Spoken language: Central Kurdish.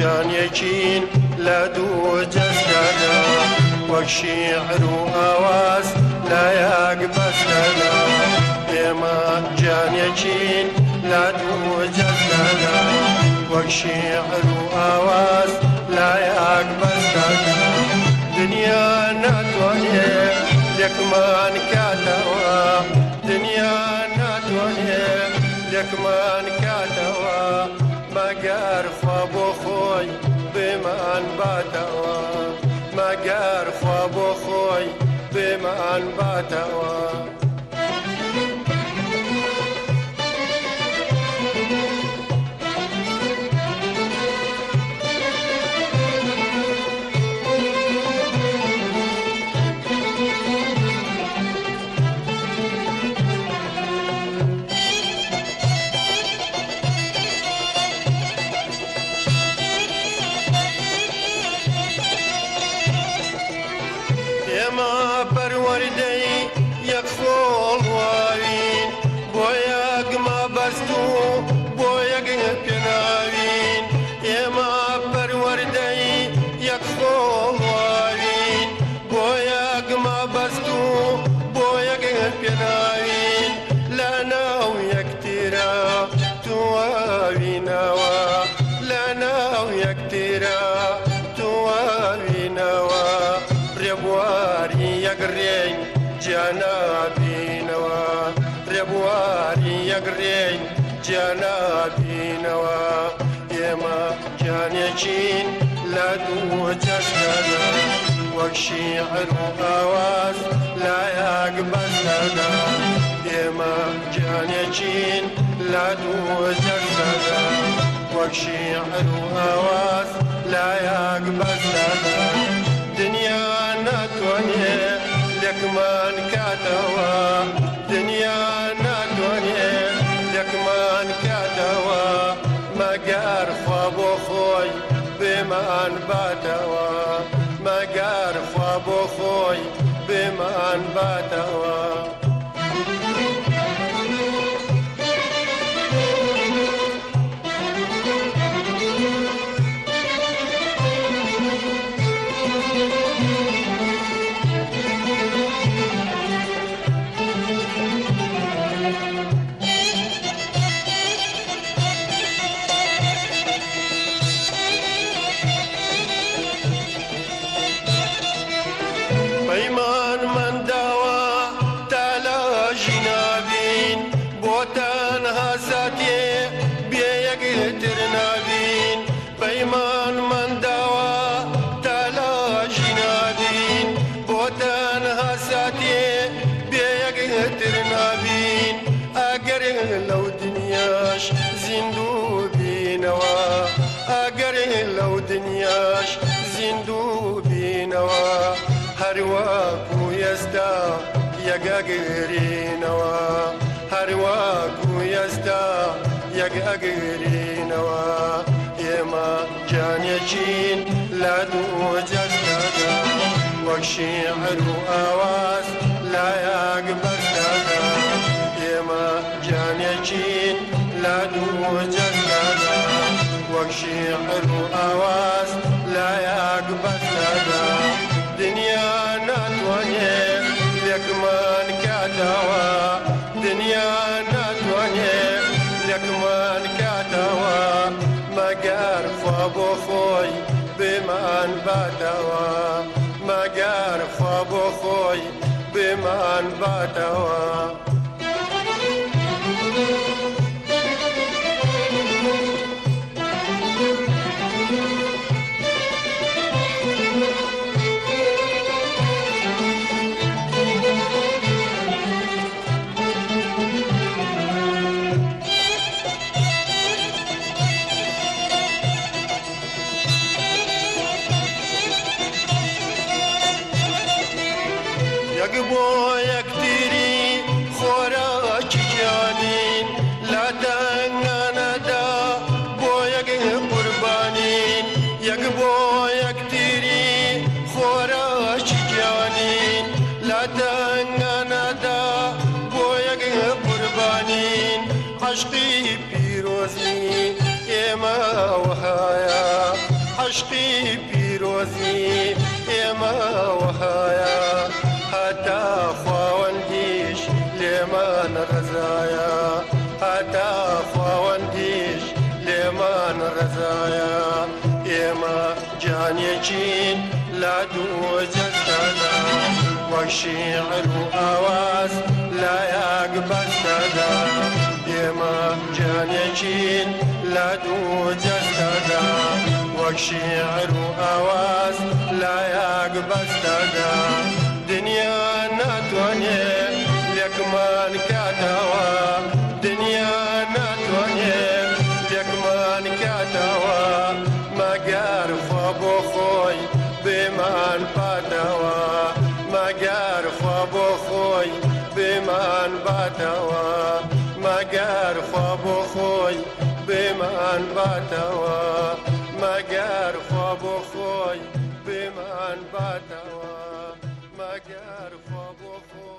جانێکین لە دوو جەستەدا وەک شیعر و ئاواز لە یەک بەستەدا ئێمە جانێکین لە دوو جەستەدا وەک شیعر و ئاواز لە یەک بەستەدا دنیا ناتوانێت لێکمان کاتەوە دنیا ناتوانێت لێکمان کاتەوە مەگەر خوا بۆ خۆی بێمان باتەوە مەگەر خوا بۆ خۆی بێمان باتەوە ئێمە پەروەردەی یەک خۆڵ واوین بۆ یەک مەبەست و بۆ یەک پێناوین ئێمە پەروەردەی یەک خۆڵ واوین بۆ یەک مەبەست و بۆ یەک پێناوین لە ناو یەکترا تواوینەوە لە ناو یەکترا تواوینەوە ڕێبواری یەکڕێی جیانابینەوە ڕێبواری یەکڕێی جیانابینەوە ئێمە جانێکین لە دوو جەستەدا وەک شیعر و ئاواز لە یەک بەستەدا ئێمە جانێکین لە دوو جەستەدا وەک شیعر و ئاواز لە یەک بەستەدا دنیا ناتوانێت لێکمان کاتەوە دنیا ناتوانێت لێکمان کاتەوە مەگەر خوا بۆ خۆی بێمان باتەوە مەگەر خوا بۆ خۆی بێمان باتەوە پەیمان منداوە تالاژی نابین بۆ تەنها ساتێ بێ یەکتر نابین پەیمان منداوە تالاژی نابین بۆ تەنها ساتێ بێ یەکتر نابین ئەگەر لەو دنیاش زیندوو بینەوە ئەگەر لەو دنیاش زیندوو بینەوە هەروەکو ئێستا یەکەگرینەوە هەروەکو ئێستا یەکەگرینەوە ئێمە جانێکین لە دوو جەستەدا وەک شیعر و ئاواز لە یەک بەستەدا ئێمە جانێکین لە دوو جەستەدا وەک شیعر و ئاواز لە یەک بەستەدا دنیا ناتوانێت لێکمان کاتەوە دنیا ناتوانێت لێکمان کاتەوە مەگەر خوا بۆ خۆی بێمان باتەوە مەگەر خوا بۆ خۆی بێمان باتەوە یەک بۆ یەکتری خۆراکی جانین لە دەنگانەدا بۆ یەک قوربانین یەک بۆ یەکتری خۆراکی جانین لە دەنگانەدا بۆ یەک قوربانین عەشقی پیرۆزی ئێمە وهایە پیرۆزی ئێمە وەهایە هەتا خواوەندیش لێمان ڕزایە هەتا خواوەندیش لێمان ڕزایە ئێمە جانێکین لا دوو جەستەدا وەک شیعر و ئاواز لا یاک بەستەدا ئێمە جانێکین لا دوو جەستەدا وەک شیعر و ئاواز لا یاک بەستەدا دنیا ناتوانێ لێکمان کاتەوە دنیا ناتوانێ لێکمان کاتەوە مەگەر خوا بۆ خۆی بێمان باتەوە مەگەر خوا بۆ خۆی بێمان باتەوە مەگەر خوا بۆ خۆی بێمان باتەوە مەگەر خوا بۆ خۆی بێمان باتەوە مەگەر خوا بۆ خۆی